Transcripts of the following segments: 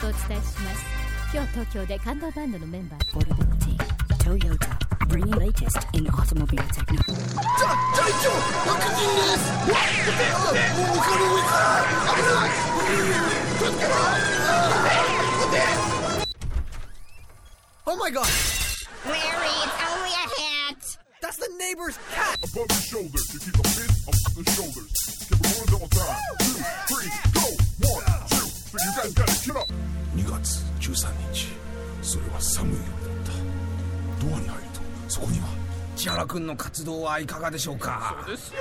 お伝えします。今日東京で感動バンドのメンバーボルベッティ Toyota bringing latest in automobile technology。 隊長、白人です。もう向かう上から危ない。助けろ。Oh my god! Larry, it's only a hat! That's the neighbor's cat! Above your shoulder, you keep a pin up the shoulders. Keep it rolling double time. 2, 3, go! 1, 2, 3, you guys gotta get up! 2月13日、それは寒い夜だった。ドアに入ると、そこには千原君の活動はいかがでしょうか。 そうですよ。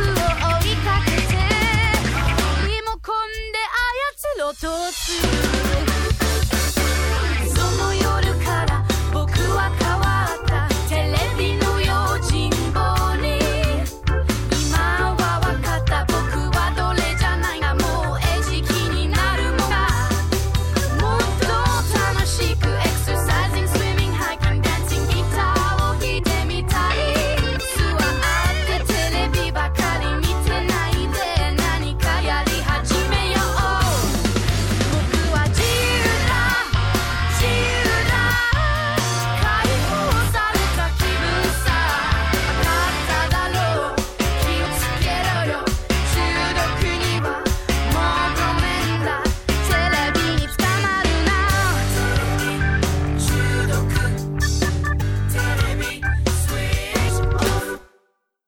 リモコンで操ろうとする